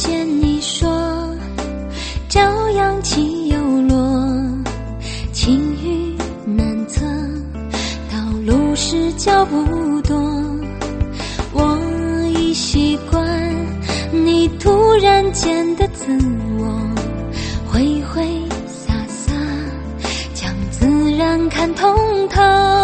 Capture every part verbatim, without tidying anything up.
见你说，朝阳起又落，晴雨难测，道路是脚步多。我已习惯你突然间的自我，挥挥洒洒，将自然看通透。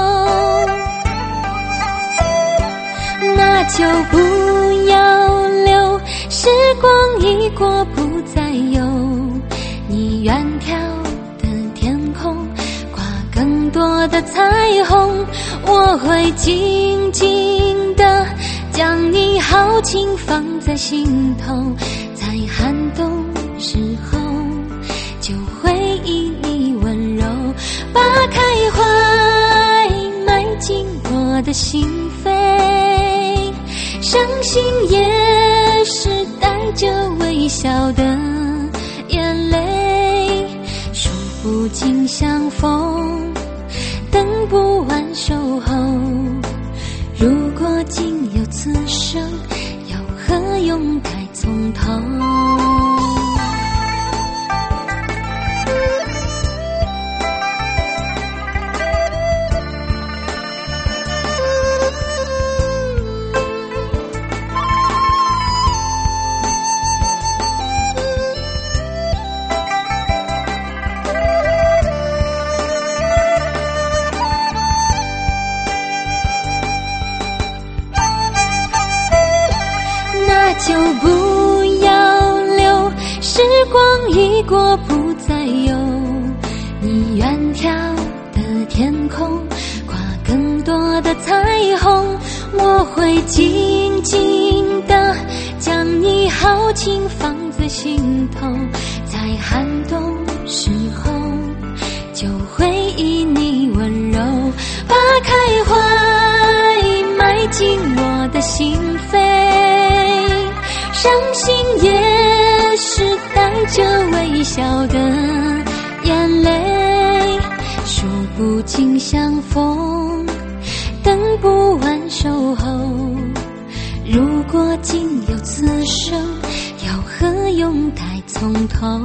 那就不要留，时光一过不再有，你远眺的天空挂更多的彩虹。我会静静地将你豪情放在心头，在寒冬时候就回忆你温柔，把开怀埋进我的心扉，伤心也是带着微笑的眼泪，数不尽相逢，等不完守候。如果仅有此生，又何用再从头？就不要留，时光一过不再有，你远眺的天空挂更多的彩虹。我会静静地将你豪情放在心头，在寒冬时候就回忆你温柔，把开怀埋进我的心扉，伤心也是带着微笑的眼泪，数不尽相逢，等不完守候。如果仅有此生，又何用再从头？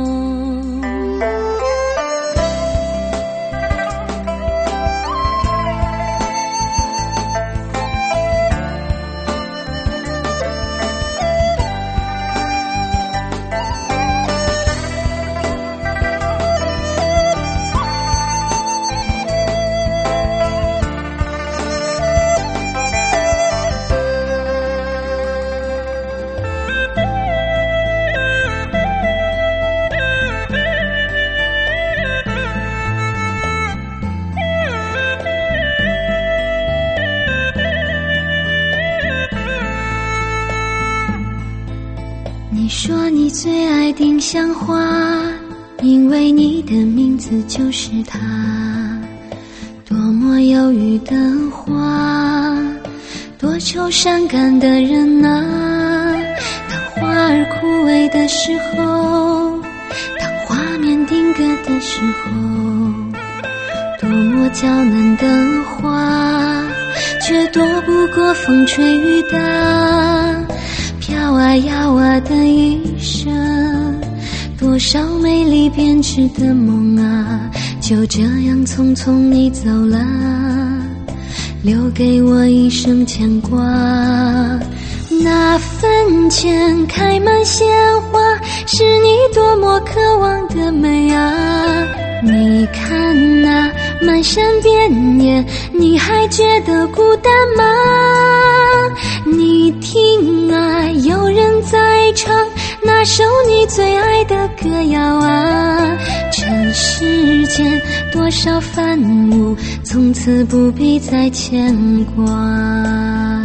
你说你最爱丁香花，因为你的名字就是它。多么忧郁的花，多愁善感的人啊。当花儿枯萎的时候，当画面定格的时候，多么娇嫩的花，却躲不过风吹雨打。飘啊摇啊的一生，多少美丽编织的梦啊，就这样匆匆你走了，留给我一生牵挂。那坟前开满鲜花，是你多么渴望的美啊。你看那满山遍野，你还觉得孤单吗？你听啊，有人在唱那首你最爱的歌谣啊。尘世间多少繁芜，从此不必再牵挂。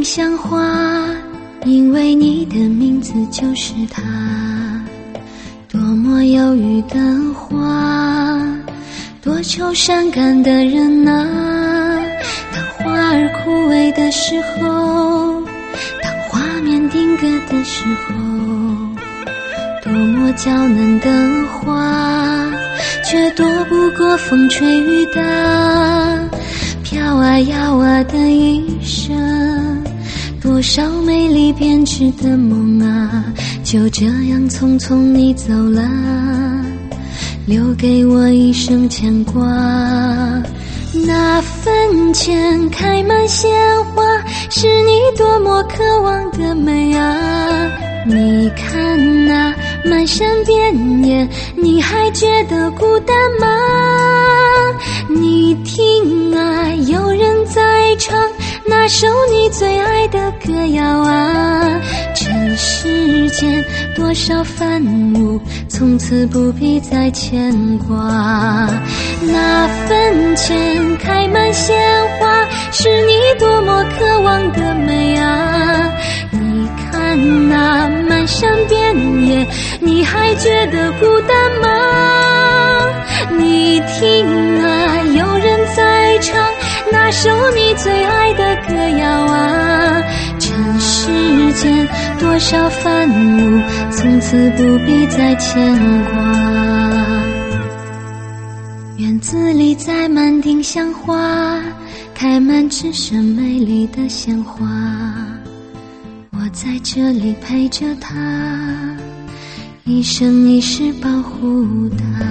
像花，因为你的名字就是它。多么忧郁的花，多愁善感的人啊。当花儿枯萎的时候，当画面定格的时候，多么娇嫩的花，却躲不过风吹雨打。飘啊摇啊的一生，多少美丽编织的梦啊，就这样匆匆你走了，留给我一生牵挂。那坟前开满鲜花，是你多么渴望的美啊。你看那满山遍野，你还觉得孤单吗？你听啊，有人在唱那首你最爱的歌谣啊。尘世间多少烦恼，从此不必再牵挂。那坟前开满鲜花，是你多么渴望的美啊。你看那满山遍野，你还觉得孤单吗？你听啊，有人在唱那首你最爱的歌谣啊。尘世间多少烦恼，从此不必再牵挂。院子里栽满丁香花，开满只剩美丽的鲜花。我在这里陪着她，一生一世保护她。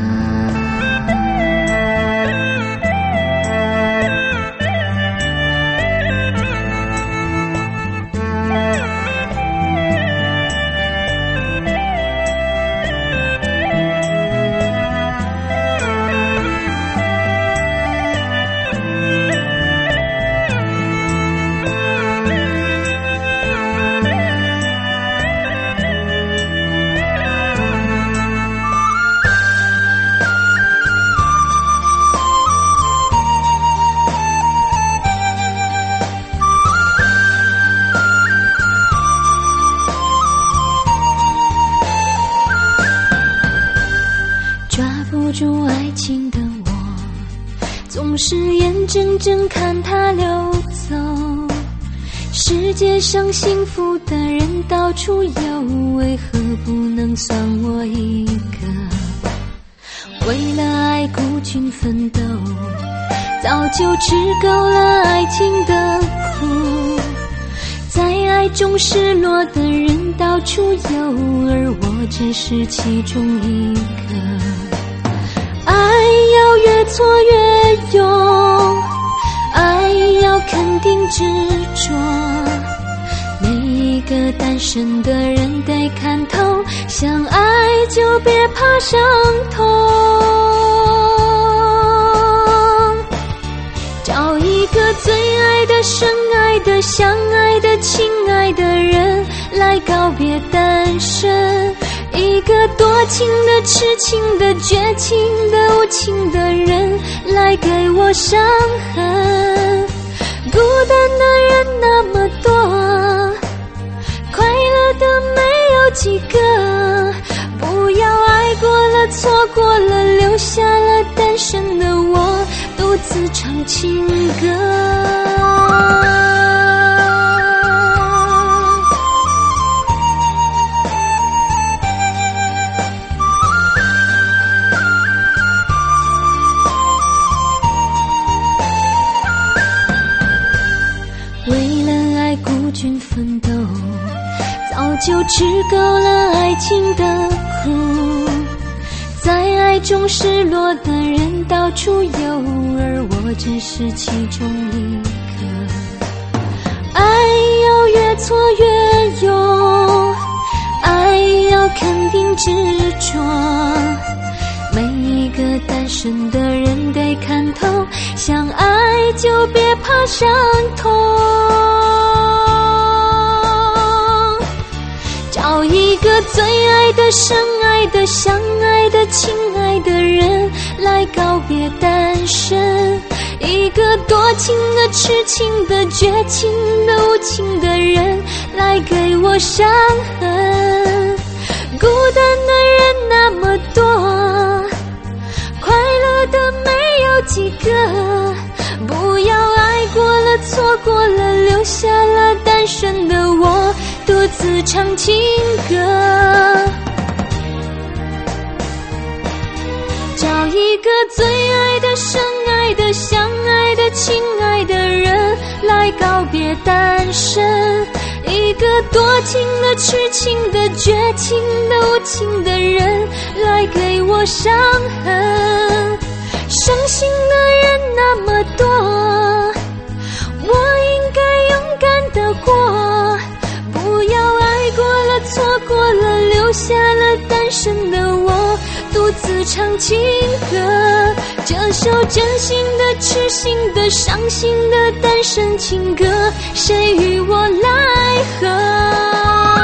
住爱情的我，总是眼睁睁看它流走。世界上幸福的人到处有，为何不能算我一个？为了爱孤军奋斗，早就吃够了爱情的苦。在爱中失落的人到处有，而我只是其中一个。爱要越挫越勇，爱要肯定执着。每一个单身的人得看透，相爱就别怕伤痛。找一个最爱的、深爱的、相爱的、亲爱的人来告别单身。一个多情的、痴情的、绝情的、无情的人来给我伤痕。孤单的人那么多，快乐的没有几个。不要爱过了、错过了，留下了单身的我独自唱情歌。奋斗，早就吃够了爱情的苦。在爱中失落的人到处有，而我只是其中一个。爱要越挫越勇，爱要肯定执着。每一个单身的人得看透，相爱就别怕伤痛。找一个最爱的、深爱的、相爱的、亲爱的人来告别单身。一一个多情的、痴情的、绝情的、无情的人来给我伤痕。孤单的人那么多，快乐的没有几个。不要爱过了，错过了，留下了单身的我独自唱情歌。找一个最爱的、深爱的、相爱的、亲爱的人来告别单身。一个多情的、痴情的、绝情的、无情的人来给我伤痕。伤心的人那么多，我应该勇敢地过。不要爱过了，错过了，留下了单身的我独自唱情歌。这首真心的、痴心的、伤心的单身情歌，谁与我来和？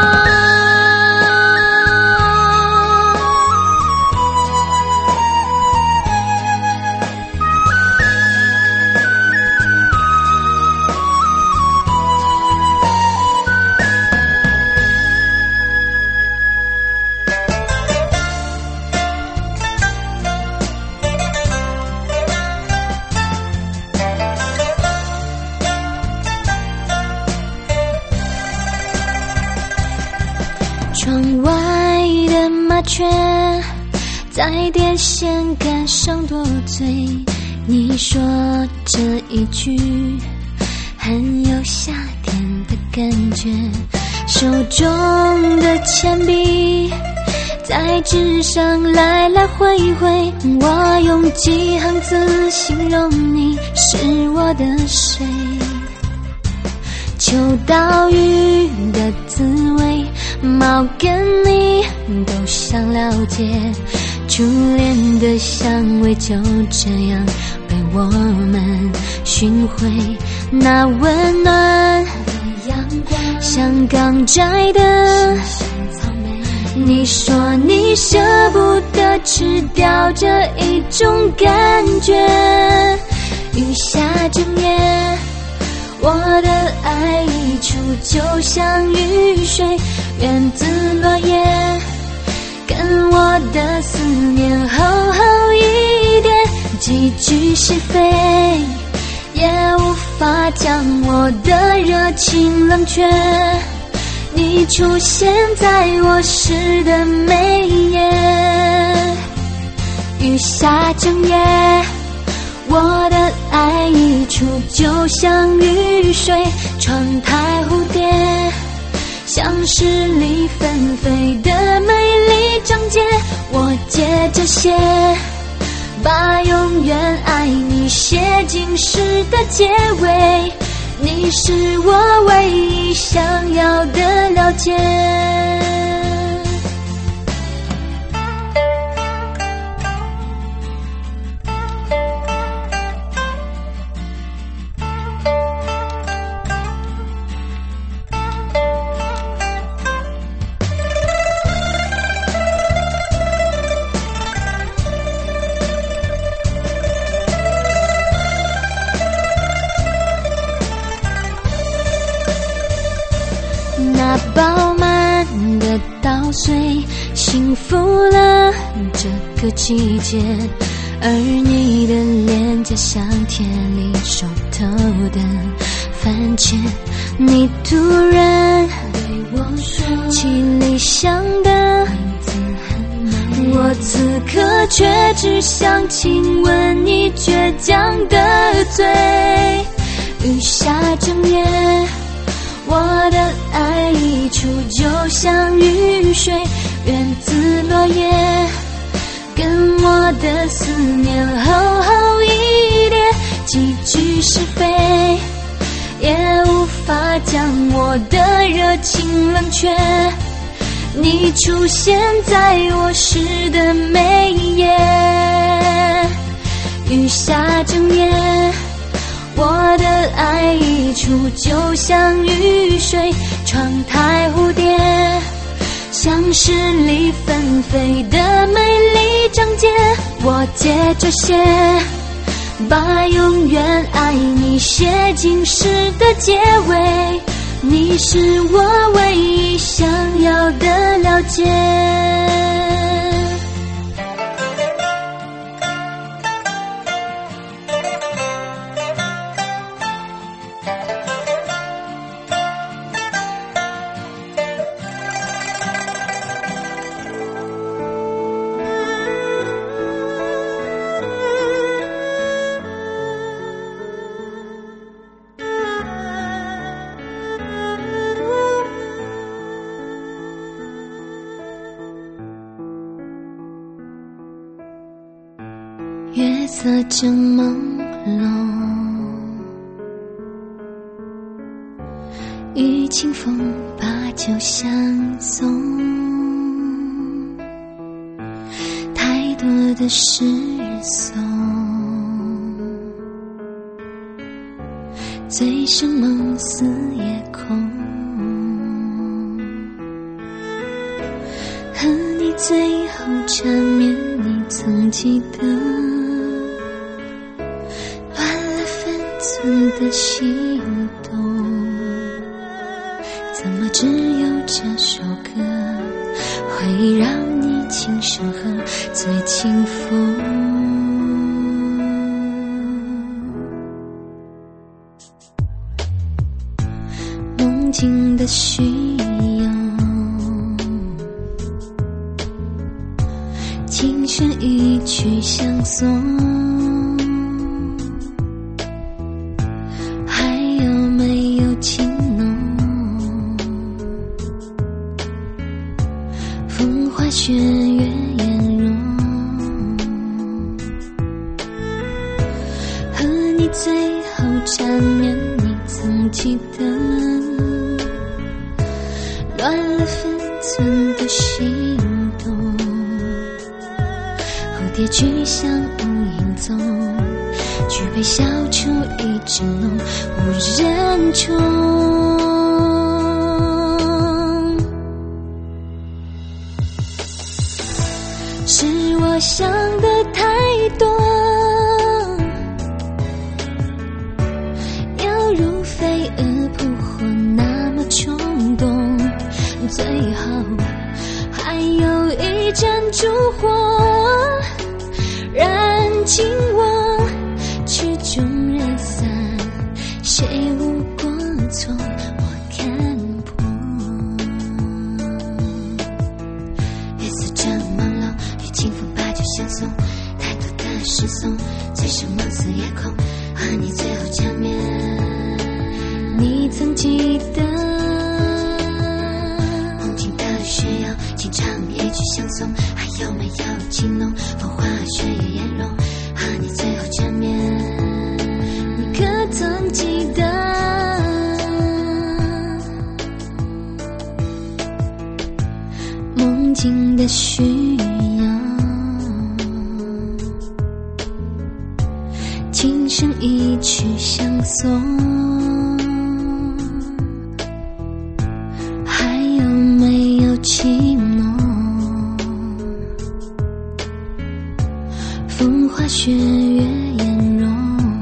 窗外的麻雀在电线杆上多嘴，你说这一句很有夏天的感觉。手中的铅笔在纸上来来回回，我用几行字形容你是我的谁。秋刀鱼的滋味，猫跟你都想了解，初恋的香味就这样被我们寻回。那温暖的阳光像刚摘的你说你舍不得吃掉这一种感觉。雨下整夜，我的爱溢出就像雨水，源自落叶，跟我的思念厚厚一点，几句是非也无法将我的热情冷却。你出现在我诗的每一页，雨下整夜，我的爱溢出就像雨水，窗台蝴蝶像是里纷飞的美丽章节，我借着写把永远爱你写进诗的结尾，你是我唯一想要的了解。那饱满的稻穗幸福了这个季节，而你的脸颊像田里熟透的番茄，你突然对我说起理想的我此刻却只想亲吻你倔强的嘴。雨下整夜，我的爱溢出就像雨水，源自落叶，跟我的思念厚厚一叠，几句是非也无法将我的热情冷却。你出现在我诗的每一页，雨下整夜，我的爱溢出就像雨水，窗台蝴蝶像是里纷飞的美丽章节，我接着写把永远爱你写进诗的结尾，你是我唯一想要的了解。月色正朦胧，与清风把酒相送，太多的失踪，醉生梦死夜空，和你最后缠绵，你曾记得的心动，怎么只有这首歌会让你轻声和最轻风？梦境的虚有，琴弦一曲相送，雪月颜容，和你最后缠绵，你曾记得乱了分寸的心动，蝴蝶去向无影踪，举杯消除一纸浓，无人宠。是我想的太多，犹如飞蛾扑火那么冲动，最后还有一盏烛火燃尽我，曲终人散，谁无过错我看破。月色正朦胧，与清风把酒相送，太多的失踪，醉生梦死夜空，和你最后缠绵，你曾记得梦境的需要，情长一曲相送，还有没有情浓，风花雪月颜容，和你最后缠绵，你可曾记得梦境的需要，琴声一曲相送，还有没有情浓，风花雪月颜容，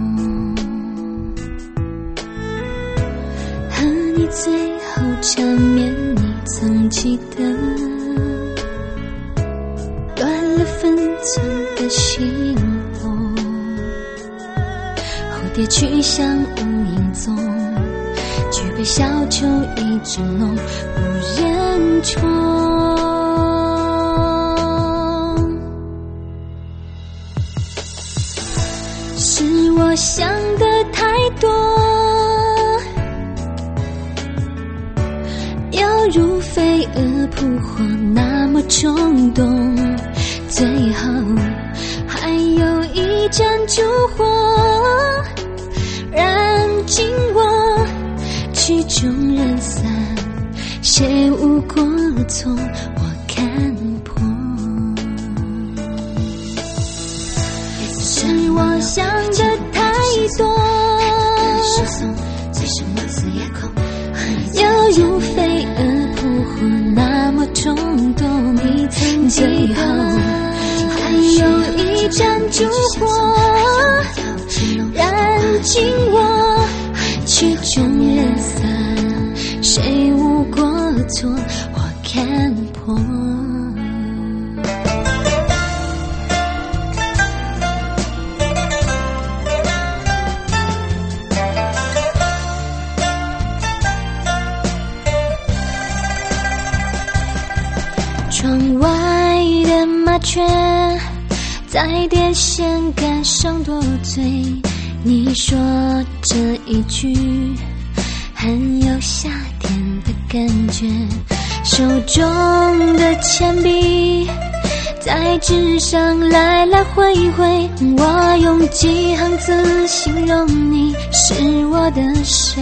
和你最后缠绵，你曾记得乱了分寸的心动，蝴蝶去向无影踪，举杯消酒一纸浓，无人宠。是我想的太多，犹如飞蛾扑火那么冲动，最后还有一盏烛火燃尽我，曲终人散，谁无过错我看破。是我想的太多，犹如飞蛾扑火那么冲动，你曾最后还有一盏烛火紧握，曲终人散，谁无过错或看破？窗外的麻雀在电线杆上多嘴，你说这一句很有夏天的感觉，手中的铅笔在纸上来来回回，我用几行字形容你是我的谁。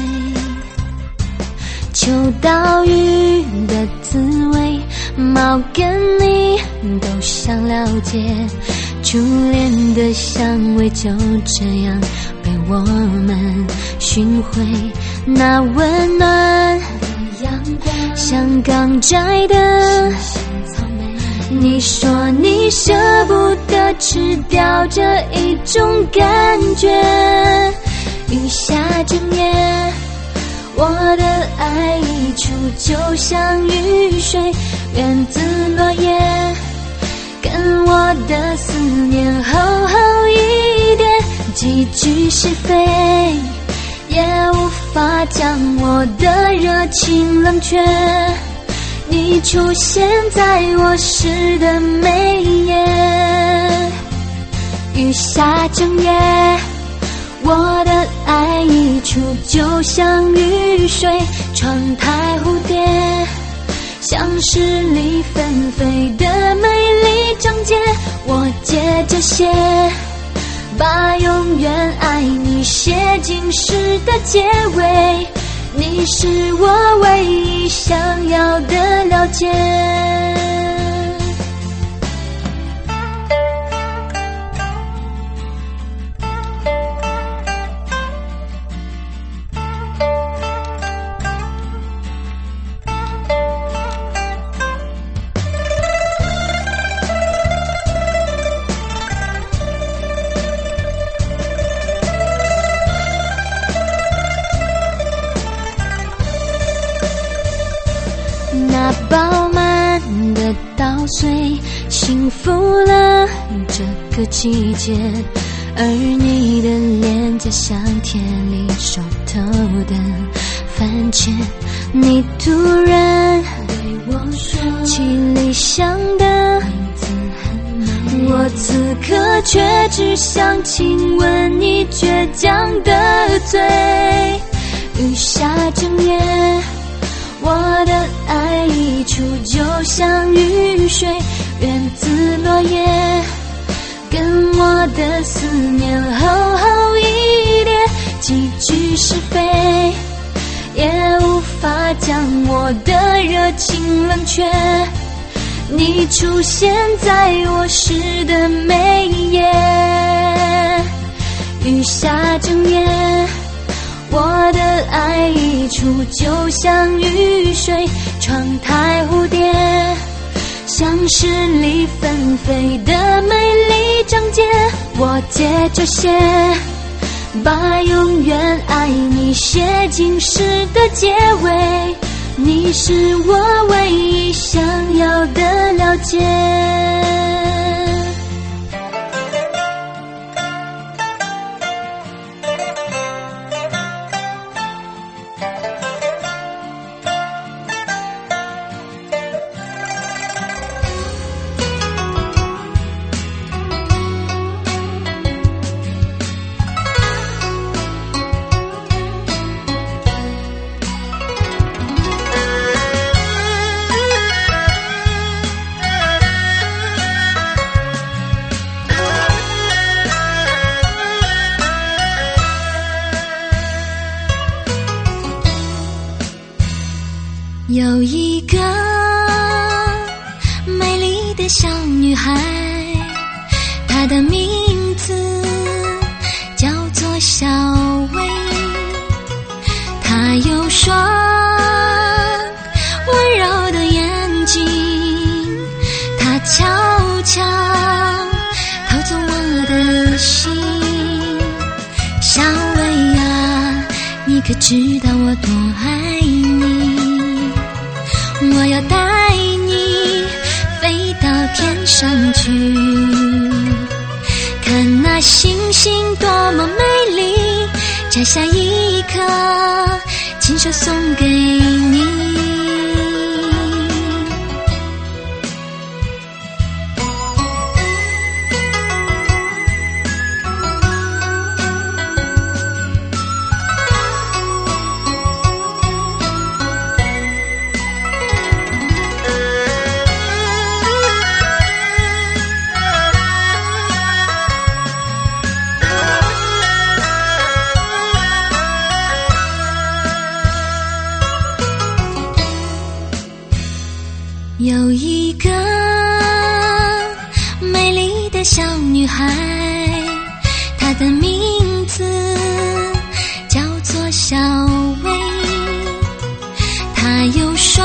秋刀鱼的滋味，猫跟你都想了解，初恋的香味就这样被我们寻回，那温暖的阳光像刚摘的你说你舍不得吃掉这一种感觉，雨下整夜，我的爱溢出就像雨水，源自落叶，跟我的思念厚厚一点，几句是非也无法将我的热情冷却，你出现在我诗的每一页，雨下整夜，我的爱溢出就像雨水，窗台蝴蝶像是里纷飞的美丽章节，我借着写把永远爱你写进诗的结尾，你是我唯一想要的了解。那饱满的稻穗幸福了这个季节，而你的脸颊像田里熟透的番茄，你突然对我说起理想的名字很美，我此刻却只想亲吻你倔强的嘴，雨下整夜，我的爱溢出就像雨水，源自落叶，跟我的思念厚厚一叠，几句是非也无法将我的热情冷却，你出现在我诗的每一页，雨下整夜，我的爱溢出就像雨水，窗台蝴蝶像是里纷飞的美丽章节，我借着写把永远爱你写进诗的结尾，你是我唯一想要的了解。有一个美丽的小女孩，她的名字叫做小薇，她有双温柔的眼睛，她悄悄偷走我的心，小薇知道我多爱你，我要带你飞到天上去，看那星星多么美丽，摘下一颗，亲手送给你。有一个美丽的小女孩，她的名字叫做小薇，她有双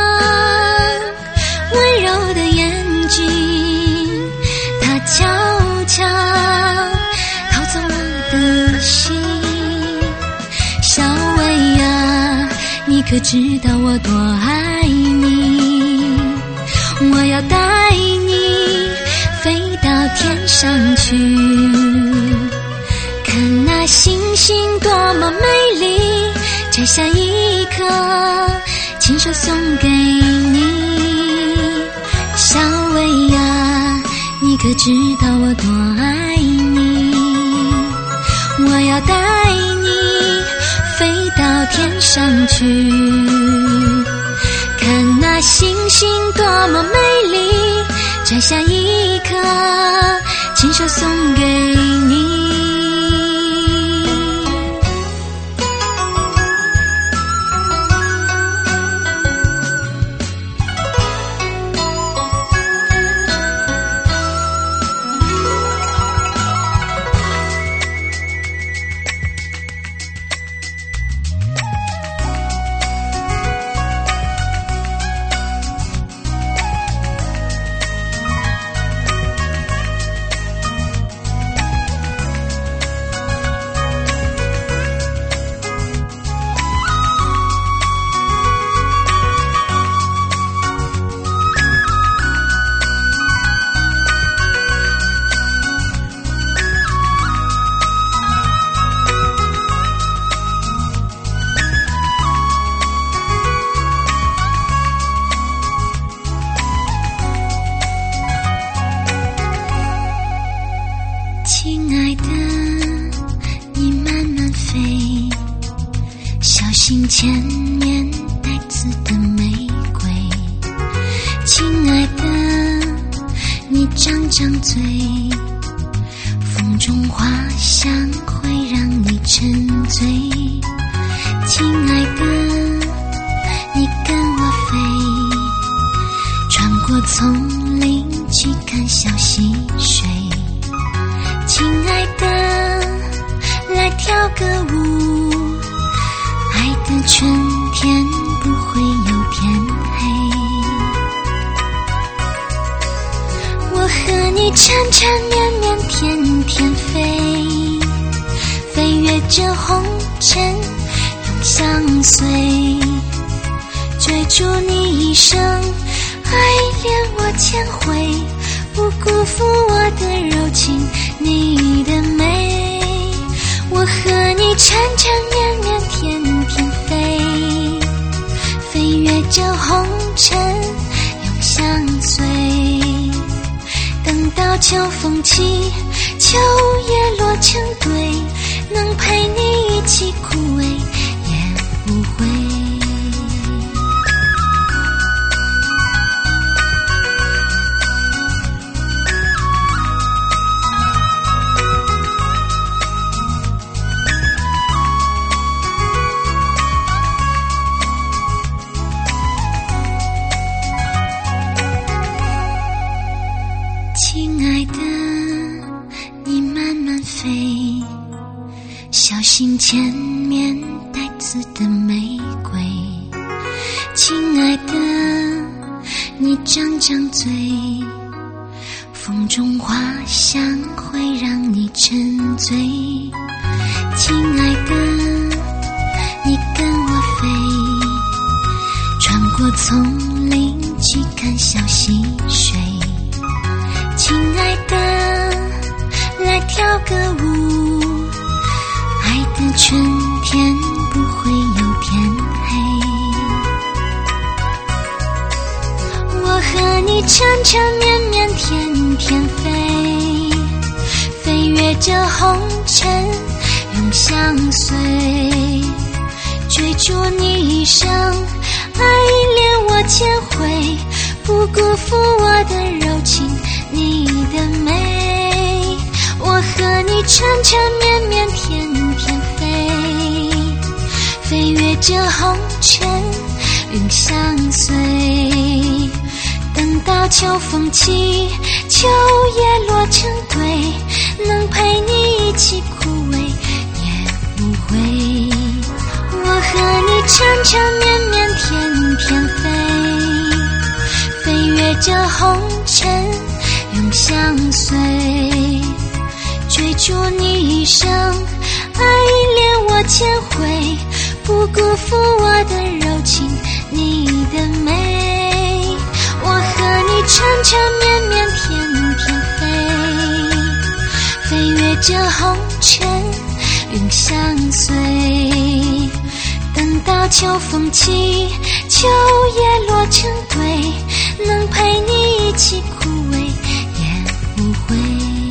温柔的眼睛，她悄悄掏走我的心。小薇呀，你可知道我多爱你，我要带你飞到天上去，看那星星多么美丽，摘下一颗，亲手送给你。小薇呀，你可知道我多爱你，我要带你飞到天上去，看那星星多么美丽，摘下一颗，亲手送给你。亲爱的，你慢慢飞，小心前面带刺的玫瑰。亲爱的，你张张嘴，风中花香会让你沉醉。亲爱的，你跟我飞，穿过丛林去看小溪水。亲爱的，来跳个舞，爱的春天不会有天黑。我和你缠缠绵绵天天飞，飞越这红尘永相随，追逐你一生，爱恋我千回，不辜负我的柔情，你的美。我和你缠缠绵绵天天飞，飞越这红尘永相随，等到秋风起，秋叶落成堆，能陪你一起枯萎也不会。亲爱的，你慢慢飞，小心前面带刺的玫瑰。亲爱的，你张张嘴，风中花香会让你沉醉。亲爱的，你过丛林去看小溪水，亲爱的，来跳个舞，爱的春天不会有天黑。我和你缠缠绵绵天天飞，飞越这红尘永相随，追逐你一生，爱恋我千回，不辜负我的柔情，你的美。我和你缠缠绵绵天天飞，飞越这红尘永相随，等到秋风起，秋叶落成堆，能陪你一起枯萎也无悔。我和你缠缠绵绵天天飞，飞越这红尘永相随，追逐你一生，爱恋我千回，不辜负我的柔情，你的美。我和你缠缠绵绵天天飞，飞越这红尘永相随，等到秋风起，秋叶落成堆，能陪你一起枯萎也无悔。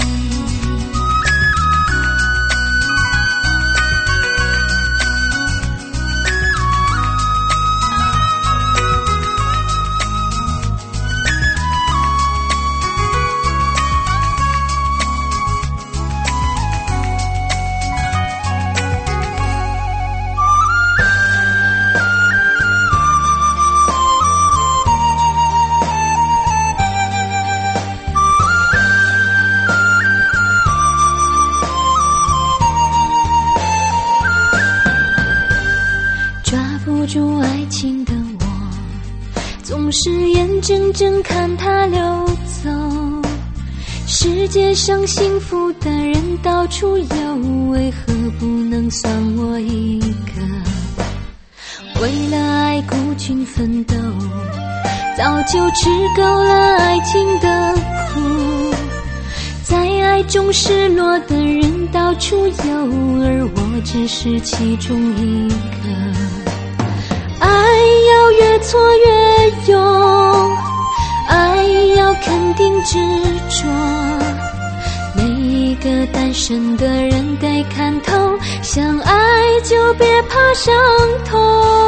住爱情的我，总是眼睁睁看它流走，世界上幸福的人到处有，为何不能算我一个？为了爱孤军奋斗，早就吃够了爱情的苦，在爱中失落的人到处有，而我只是其中一个。爱要越挫越勇，爱要肯定执着，每一个单身的人得看透，相爱就别怕伤痛，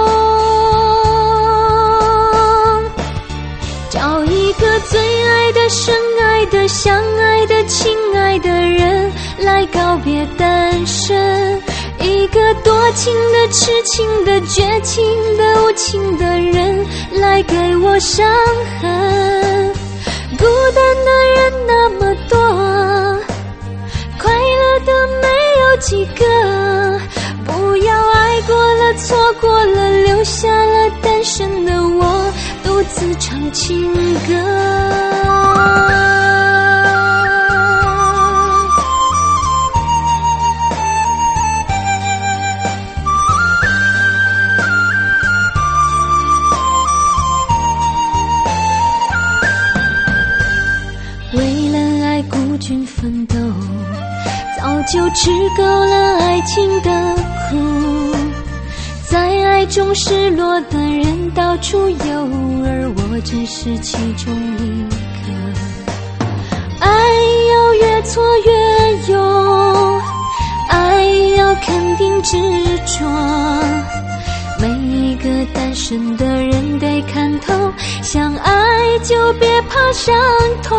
找一个最爱的深爱的相爱的亲爱的人来告别单身，一个多情的痴情的绝情的无情的人来给我伤痕。孤单的人那么多，快乐的没有几个，不要爱过了错过了，留下了单身的我独自唱情歌。奋斗，早就吃够了爱情的苦，在爱中失落的人到处有，而我只是其中一个。爱要越挫越勇，爱要肯定执着，每一个单身的人得看透，相爱就别怕伤痛，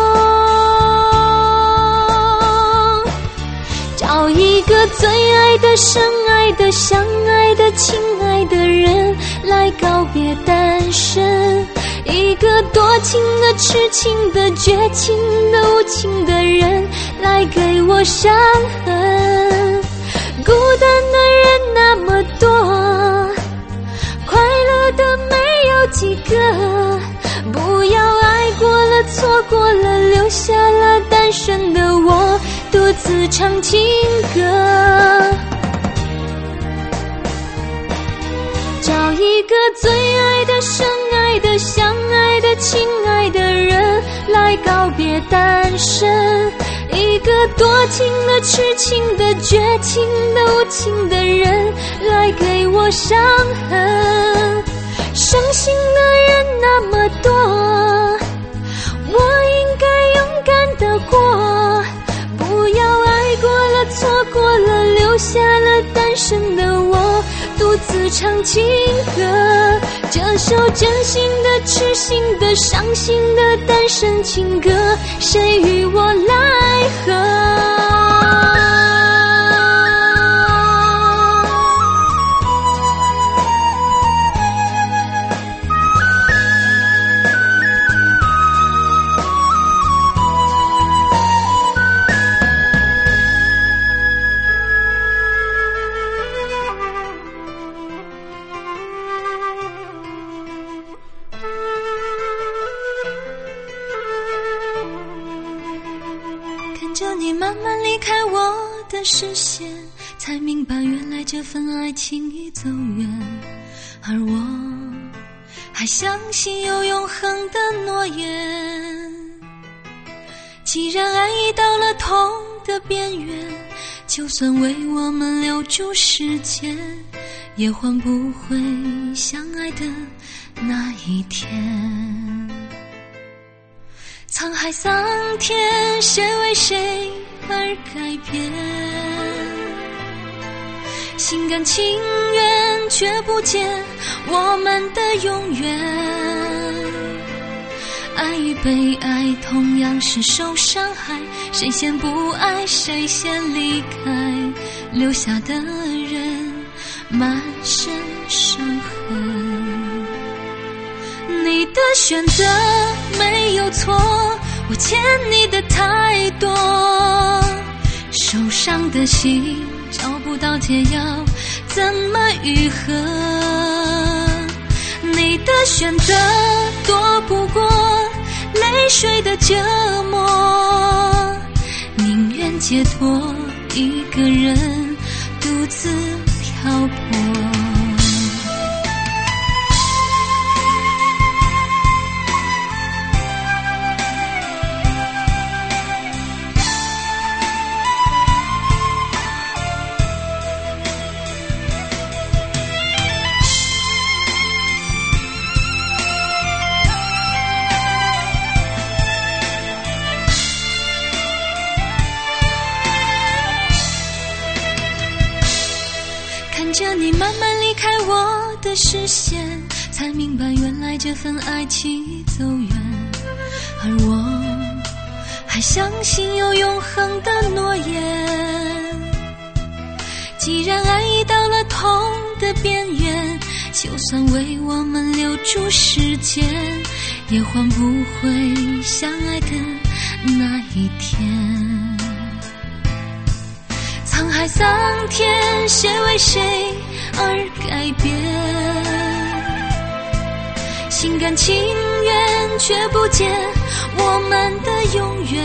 找一个最爱的深爱的相爱的亲爱的人来告别单身，一个多情的痴情的绝情的无情的人来给我伤痕。孤单的人那么多，快乐的没有几个，不要爱过了错过了，留下了单身的我独自唱情歌。找一个最爱的、深爱的、相爱的、亲爱的人来告别单身，一个多情的、痴情的、绝情的、无情的人来给我伤痕。伤心的人那么多，我应该勇敢地过，不要爱过了、错过了，留下了单身的我独自唱情歌。这首真心的、痴心的、伤心的单身情歌，谁与我来和？着你慢慢离开我的视线，才明白原来这份爱情已走远，而我还相信有永恒的诺言。既然爱已到了痛的边缘，就算为我们留住时间，也换不回相爱的那一天。沧海桑田，谁为谁而改变？心甘情愿，却不见我们的永远。爱与被爱同样是受伤害，谁先不爱，谁先离开，留下的人满身伤痕。你的选择没有错，我欠你的太多，受伤的心找不到解药，怎么愈合？你的选择躲不过泪水的折磨，宁愿解脱一个人独自漂泊。看着你慢慢离开我的视线，才明白原来这份爱情已走远，而我还相信有永恒的诺言。既然爱已到了痛的边缘，就算为我们留住时间，也换不回相爱的那一天。沧海桑田，谁为谁而改变？心甘情愿，却不见我们的永远。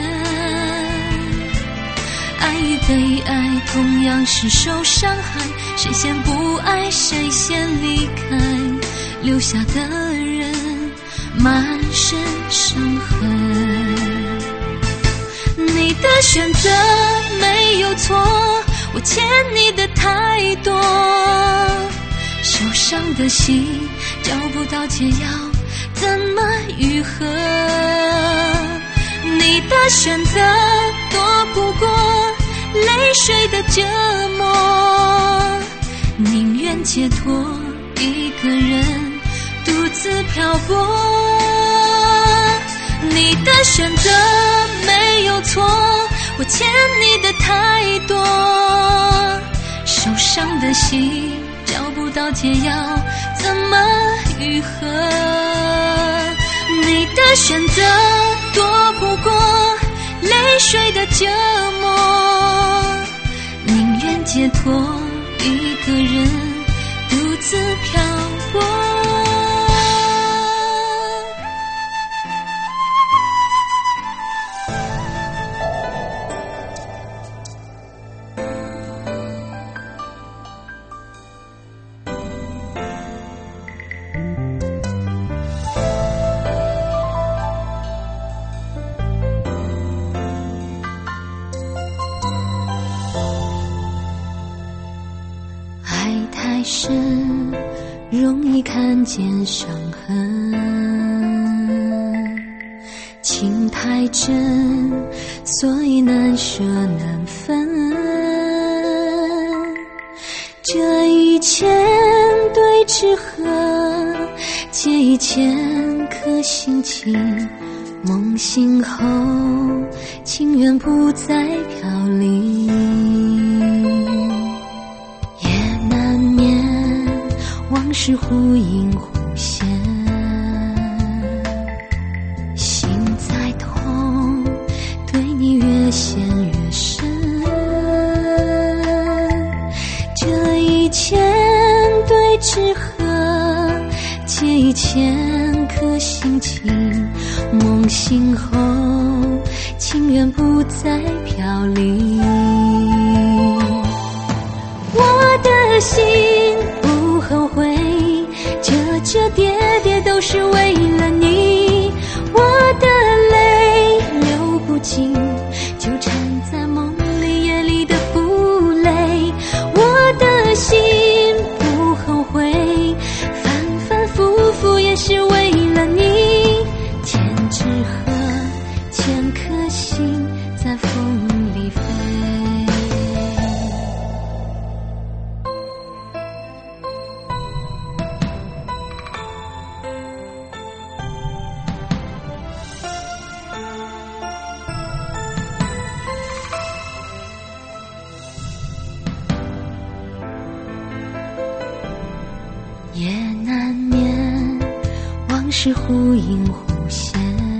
爱与被爱同样是受伤害，谁先不爱，谁先离开，留下的人满身伤痕。你的选择没有错，我欠你的太多，受伤的心找不到解药，怎么愈合？你的选择躲不过泪水的折磨，宁愿解脱一个人独自漂泊。你的选择没有错，我欠你的太多，受伤的心找不到解药，怎么愈合？你的选择躲不过泪水的折磨，宁愿解脱一个人独自漂泊。 见伤痕。情太真，所以难舍难分。这一千对之合，借一千颗心情。梦醒后，情缘不再飘零。也难免往事忽隐忽现。心再痛，对你越陷越深。这一千对之合，借一千颗心情。梦醒后，情缘不再飘零。我的心不后悔，折折叠叠都是为了你。我的泪流不尽，纠缠在梦里夜里的负累。我的心不后悔，反反复复也是为了你。只和千颗心在风里飞。也难免往事忽隐忽现。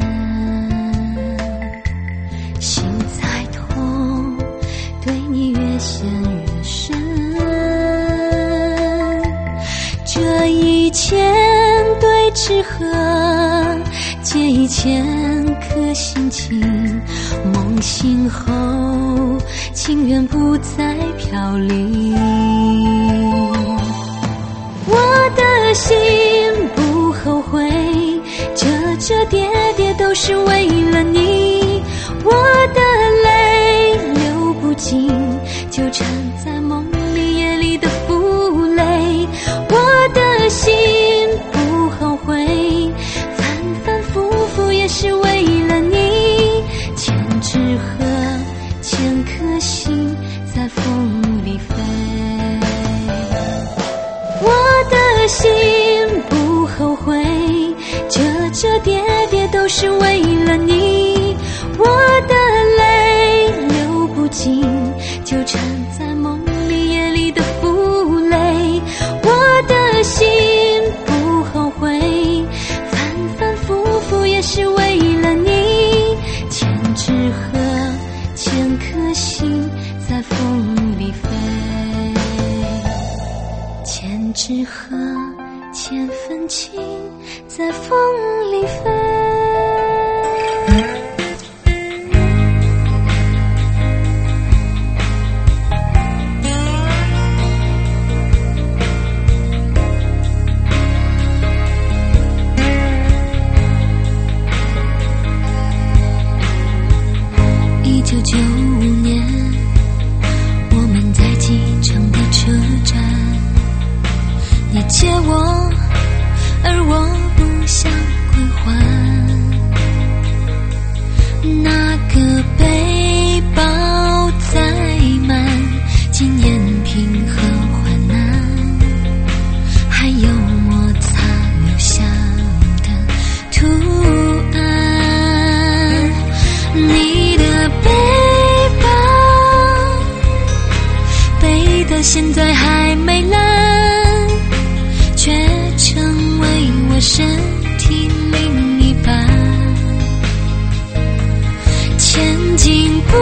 这一千对之合，借一千颗心情。梦醒后，情缘不再飘零。我的心不后悔，折折叠叠都是为了你。我的泪流不尽，纠缠在梦里夜里的负累。我的心不后悔，反反复复也是为了你。千纸鹤，千颗心在风里飞。我的心不后悔，折折叠叠都是为了你。我的泪流不尽，纠缠在梦里夜里的负累。我的心不后悔，反反复复也是为了你。千纸鹤，千颗心在风里飞。千纸鹤，千份情在风里飞。一九九五年，我们在机场的车站，你借我，而我不想归还。那个背包载满纪念品和患难，还有摩擦留下的图案。你的背包背的现在还没烂，却成为我身体另一半。千金不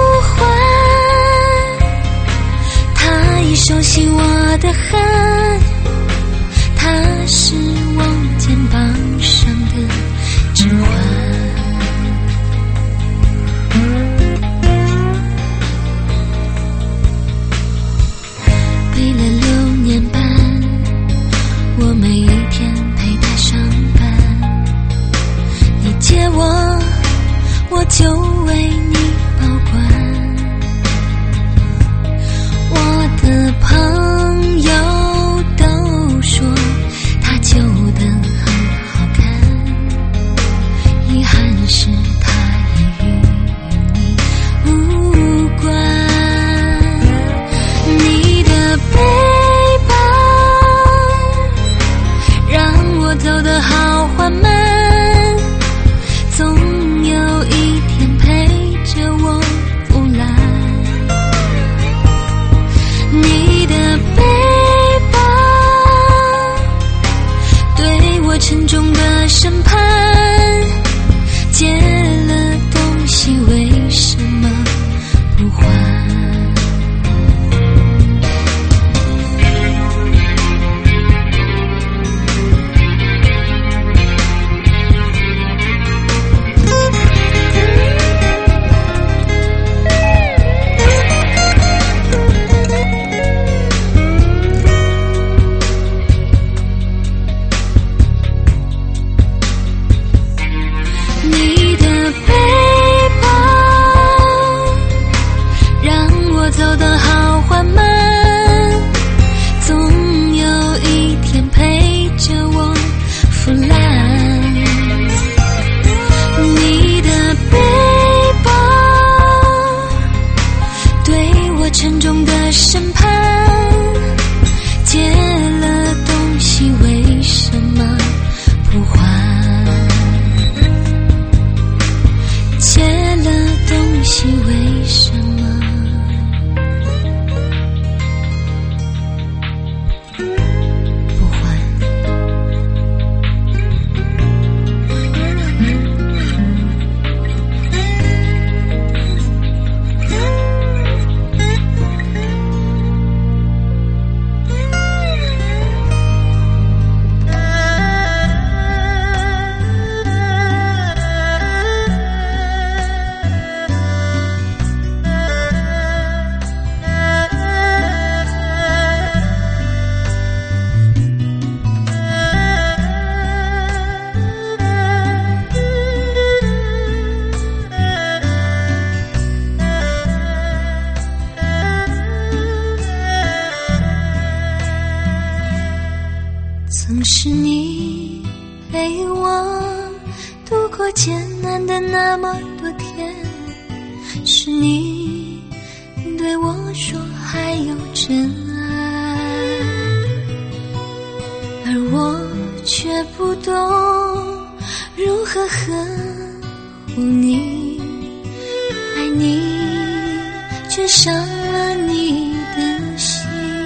换，他已熟悉我的汗，他是我肩膀上的指环。背了六年半，我每一天陪他上班。你借我，我就为你保管。我的朋友都说，他就我度过艰难的那么多天，是你对我说还有真爱，而我却不懂如何呵护你，爱你却伤了你的心。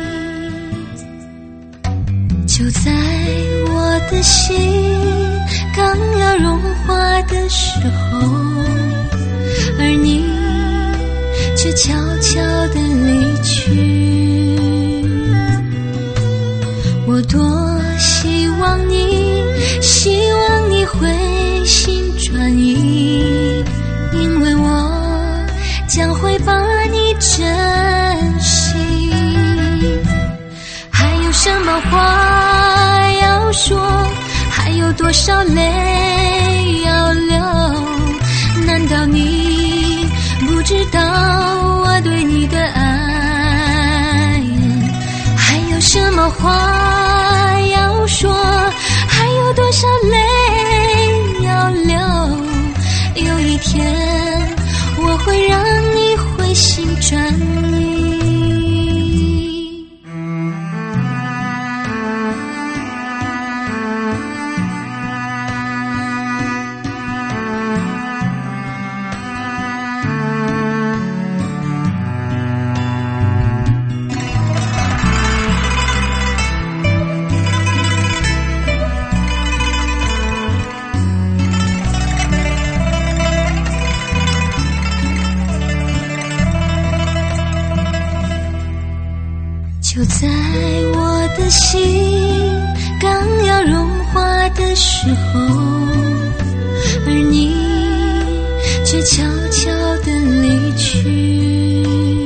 就在我的心刚要融化的时候，而你却悄悄地离去。我多希望你，希望你回心转意，因为我将会把你珍惜。还有什么话要说，还有多少泪要流，难道你不知道我对你的爱？还有什么话要说，还有多少泪要流，有一天我会让你回心转意。就在我的心刚要融化的时候，而你却悄悄地离去。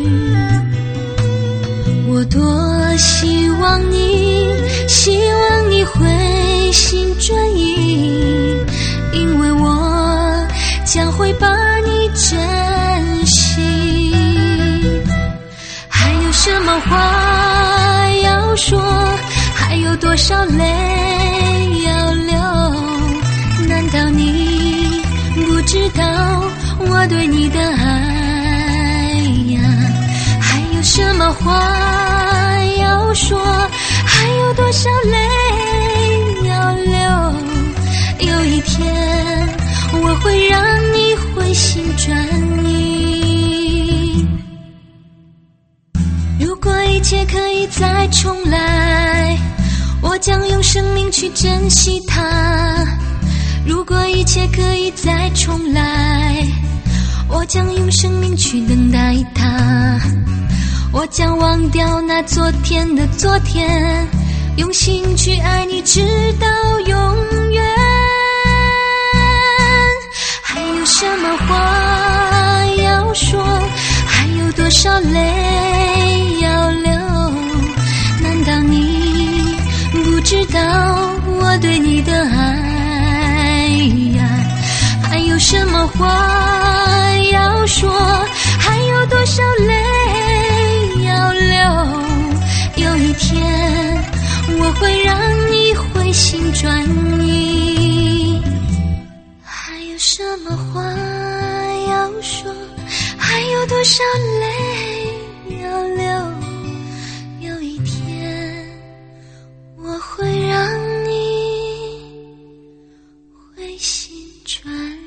我多希望你，希望你回心转意，因为我将会把你珍惜。还有什么话要说，还有多少泪要流，难道你不知道我对你的爱呀？还有什么话要说，还有多少泪要流，有一天我会让你回心转意。如果一切可以再重来，我将用生命去珍惜它。如果一切可以再重来，我将用生命去等待它。我将忘掉那昨天的昨天，用心去爱你直到永远。还有什么话要说，还有多少泪要流，难道你不知道我对你的爱呀？还有什么话要说，还有多少泪要流，有一天我会让你回心转意。还有什么话要说，还有多少泪要流，有一天我会让你回心转意。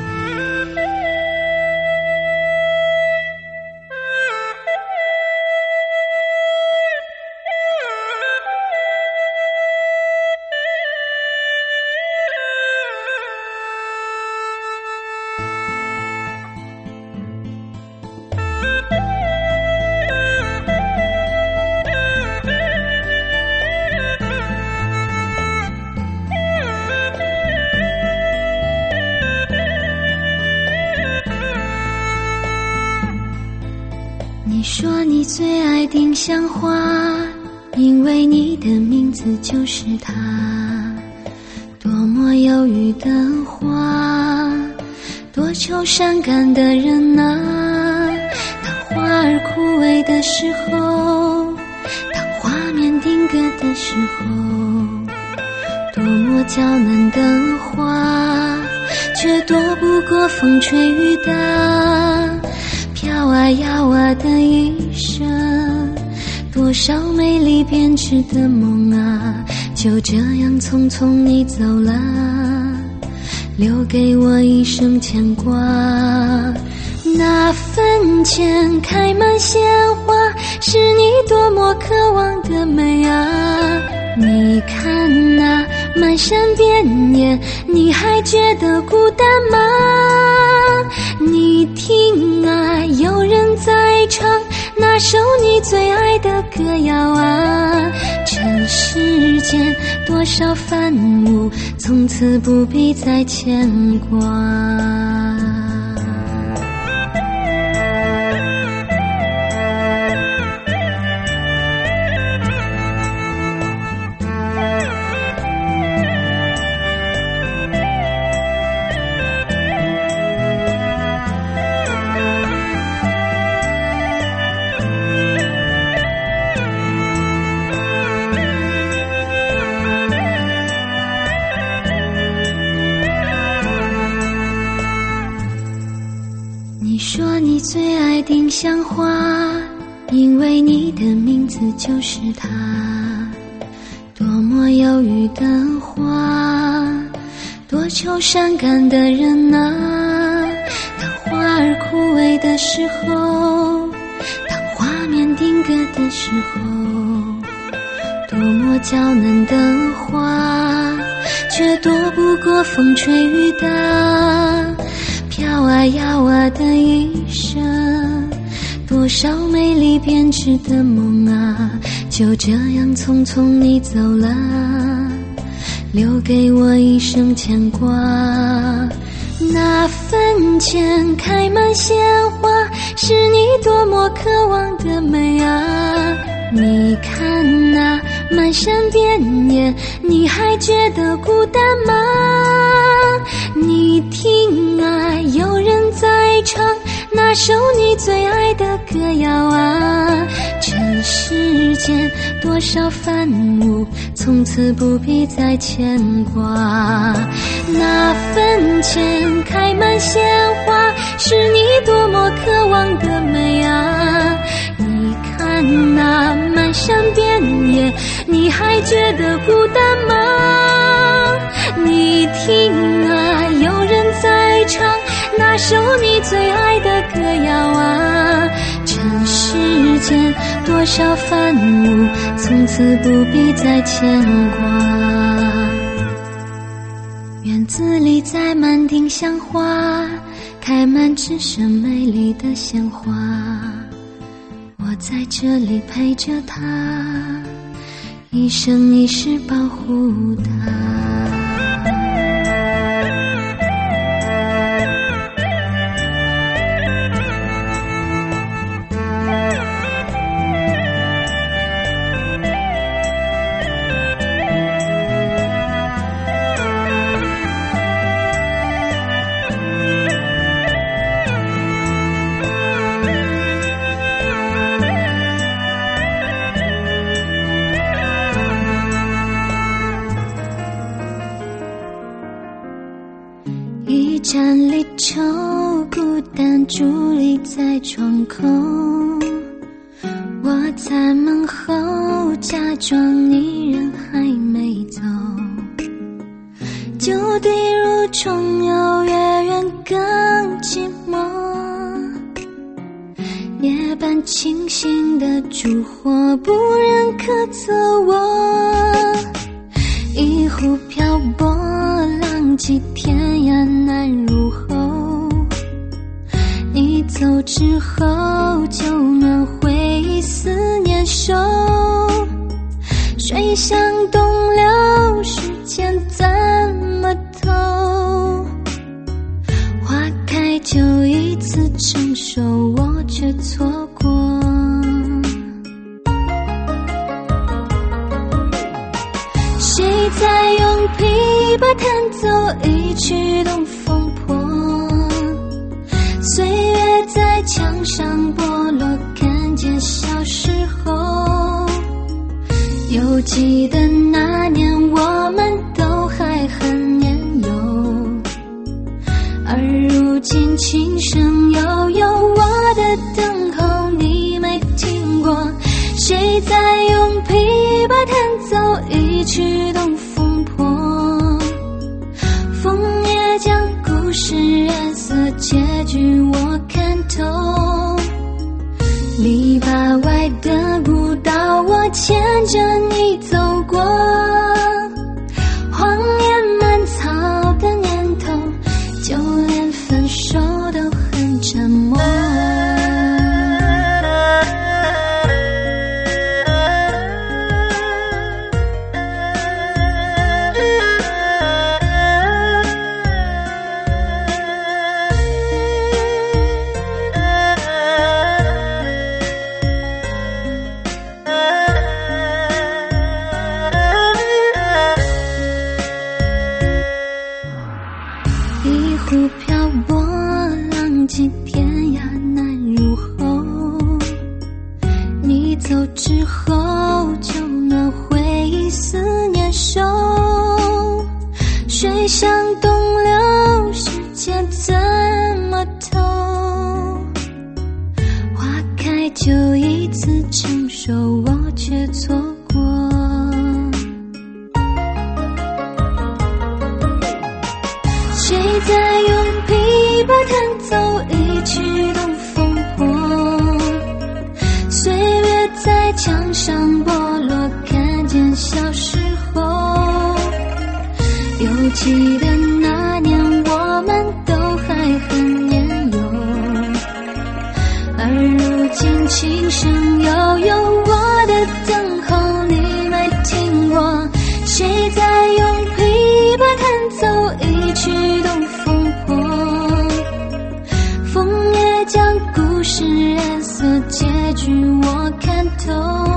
你说你最爱丁香花，因为你的名字就是它。多么忧郁的花，多愁善感的人啊。当花儿枯萎的时候，当画面定格的时候，多么娇嫩的花，却躲不过风吹雨打。飘啊摇啊的一生，多少美丽编织的梦啊，就这样匆匆你走了，留给我一生牵挂。那坟前开满鲜花，是你多么渴望的美啊。你看那满山遍野，你还觉得孤单吗？你听啊，有人在唱那首你最爱的歌谣啊。尘世间多少繁芜，从此不必再牵挂。你说你最爱丁香花，因为你的名字就是它。多么忧郁的花，多愁善感的人啊。当花儿枯萎的时候，当画面定格的时候，多么娇嫩的花，却躲不过风吹雨打。飘啊摇啊的一生，多少美丽编织的梦啊，就这样匆匆你走了，留给我一生牵挂。那坟前开满鲜花，是你多么渴望的美啊。你看那满山遍野，你还觉得孤单吗？你听啊，有人在唱那首你最爱的歌谣啊。尘世间多少繁芜，从此不必再牵挂。那坟前开满鲜花，是你多么渴望的美啊。你看那满山遍野，你还觉得孤单吗？你听啊，有人在唱那首你最爱的歌谣啊。尘世间多少繁芜，从此不必再牵挂。院子里栽满丁香花，开满只剩美丽的鲜花。我在这里陪着她，一生一世保护她。一盏离愁，孤单伫立在窗口，我在门后假装你人还没走。旧地如重游，越远更寂寞。夜半清醒的烛火，不忍可责我。一壶漂泊，浪迹天涯难入喉。你走之后，就暖回忆思念手。水向东流，时间怎么透？花开就一次成熟，我却错过。谁在用琵琶弹奏一曲东风破？岁月在墙上剥落，看见小时候。犹记得那年我们都还今琴声悠悠，我的等候你没听过。谁在用琵琶弹奏一曲东风破？枫叶将故事染色，结局我看透。篱笆外的古道，我牵着你走过。荒野蔓草的年头，就连分手都很沉默。一壶漂泊，浪迹天涯难入喉。你走之后，就暖回忆思念收。水向东流，时间怎么透？花开就一次成熟，我却错过。谁在用琵琶弹奏一曲东风破？岁月在墙上剥落，看见小时候。犹记得那年我们都还很年幼，而如今琴声悠悠，我的等候你没听过。谁在用琵琶弹奏一曲东风破？枫叶将故事染色，结局我看透。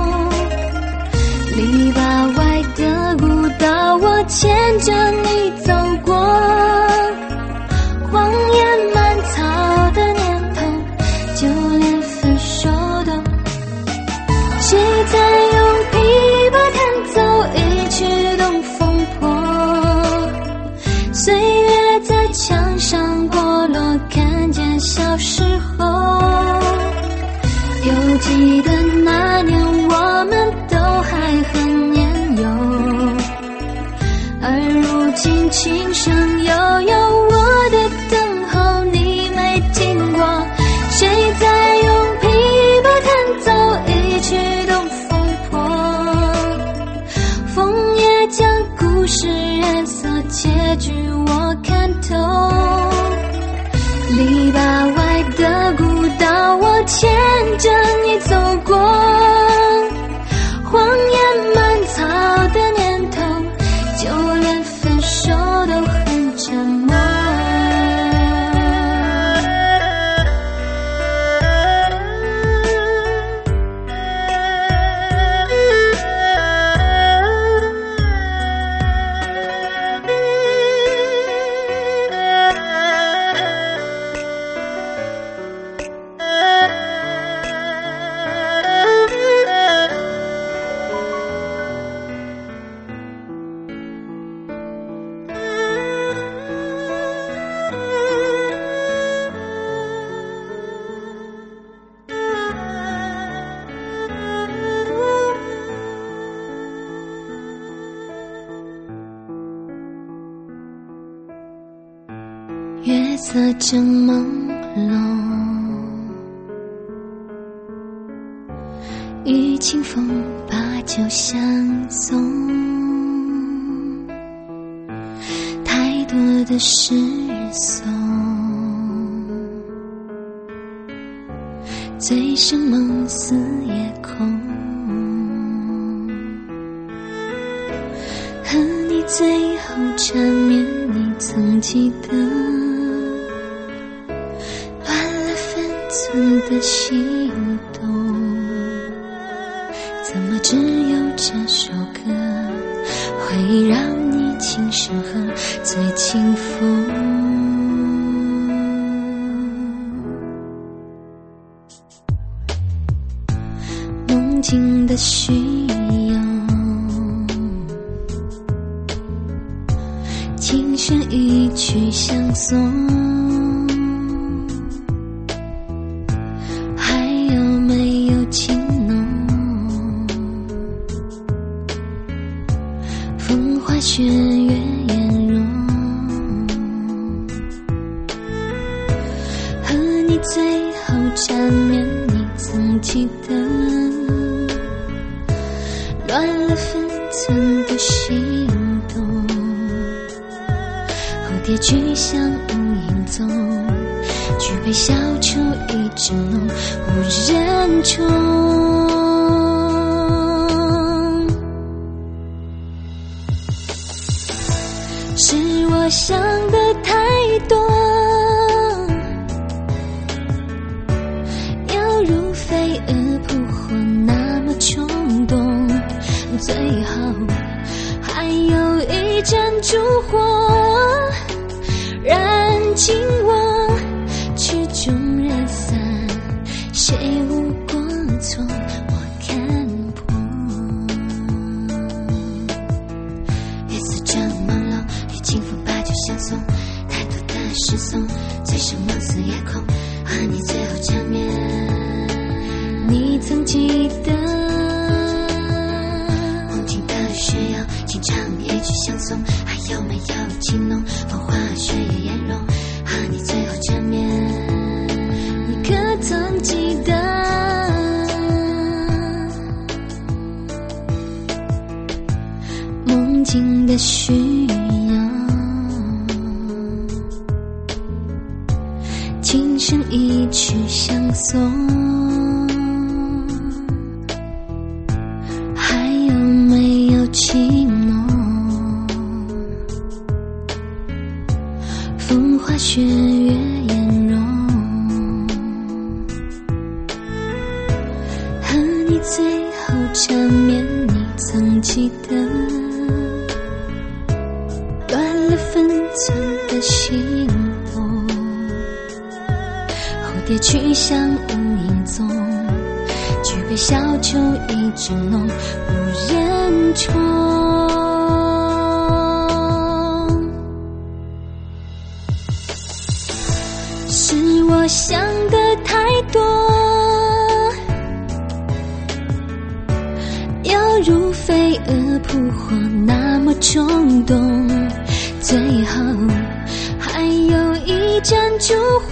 篱笆外的古道，我牵着你走过。荒野蔓草的年头，就连分手都。谁在用琵琶弹奏一曲东风破？岁月在墙上剥落，看见小时候。犹记得那年我们都还很年幼，而如今琴声悠悠，我的等候你没听过。谁在用琵琶弹奏一曲东风破？枫叶将故事染色，结局我看透。篱笆外的古道，我牵着你走过。荒野蔓草的年头，就连分手都很沉默。月色正朦胧，与清风把酒相送。太多的失踪，醉生梦死夜空。和你最后缠绵，你曾记得的心动，怎么只有这首歌会让你轻声和醉清风？梦境的虚有，琴弦一曲相送。 你最后缠绵，你曾记得乱了分寸的心动，蝴蝶去向无影踪，举杯消除一纸浓，无人宠。是我想的太多，犹如飞蛾扑火那么冲动，最后还有一盏烛火燃尽我，曲终人散，谁无过错我看破。月色这朦胧，与轻抚把酒相送，太多的失踪，醉生梦死夜空，和你最后缠绵，你曾记得梦境的需要，请唱一曲相送，还有没有情浓，风花雪月颜容，和你最后缠绵，你可曾记得梦境的需要，轻声一曲相送，还有没有情浓，风花雪月颜容，和你最后缠绵，你曾记得乱了分寸的心动，蝴蝶去向无影踪，举杯消除一纸浓，无人宠。是我想的太多，犹如飞蛾扑火那么冲动，最后还有一盏烛火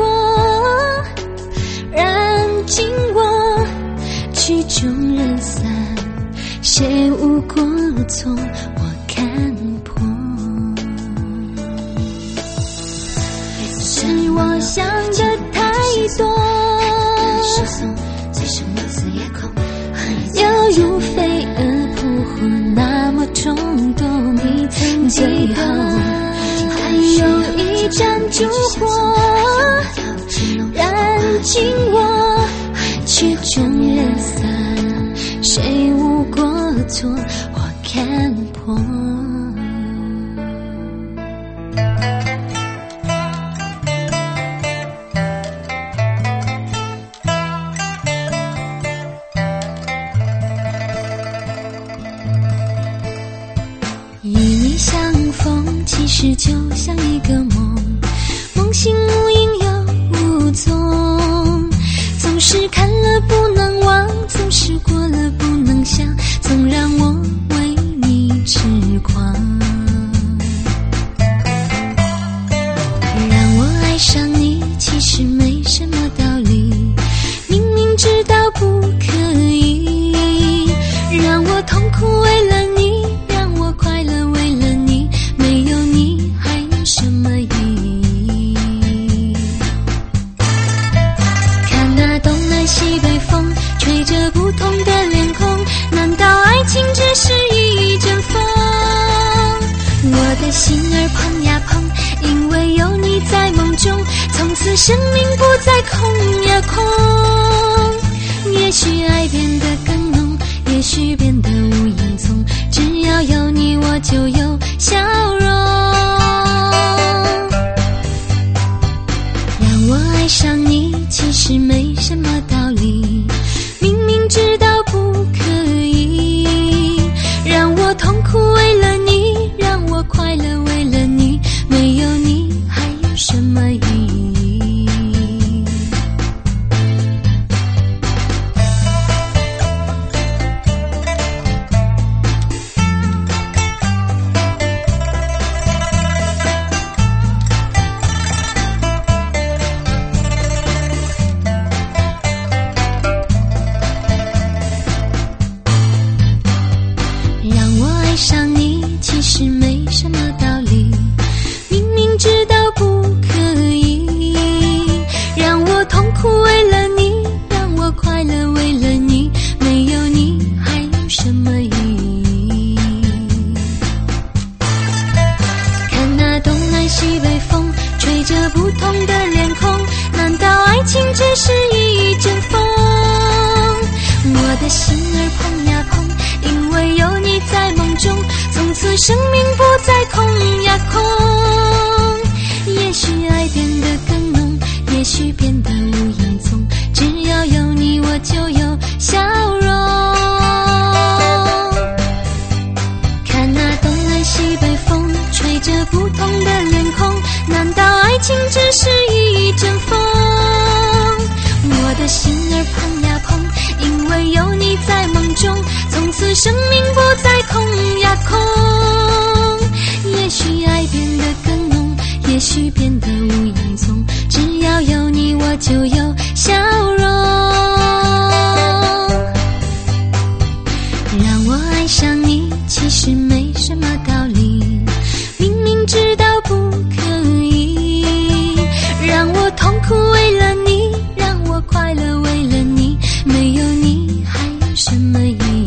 燃尽我，曲终人散，谁无过错我看破。是我想的太多，犹如飞蛾扑火那么冲动，你曾最后还有一盏烛火燃尽我，曲终人散，谁无过错我看破。与你相逢其实就像一个梦，梦醒无影又无踪，总是看了不能忘，总是过了不能想，总让我为你痴狂，让我爱上你其实没什么道理，明明知道不可以，让我痛苦为了你，让我快乐为了你，没有你还有什么意义？看那东南西北风吹着不同的脸孔，难道爱情只是一阵风？我的心儿碰呀碰，因为有你在梦中，从此生命不再空呀空。也许爱变得更浓，也许变得无影踪，只要有你我就有笑容。让我爱上你其实没什么道理，明明知道不可以，让我痛苦为了你，让我快乐为了你，没有你还有什么意义？ 不同的脸孔，难道爱情只是一阵风？我的心儿碰呀碰，因为有你在梦中，从此生命不再空呀空。也许爱变得更浓，也许变得无影踪，只要有你我就有笑容。看那东南西北风，吹着不同的脸孔，难道爱情只是一阵风？我的心儿碰呀碰，因为有你在梦中，从此生命不再空呀空。也许爱变得更浓，也许变得无影踪，只要有你我就有笑容。让我爱上你其实没什么道理，明明知道不可以。让我痛苦为了你，让我快乐为了你，没有你还有什么意义？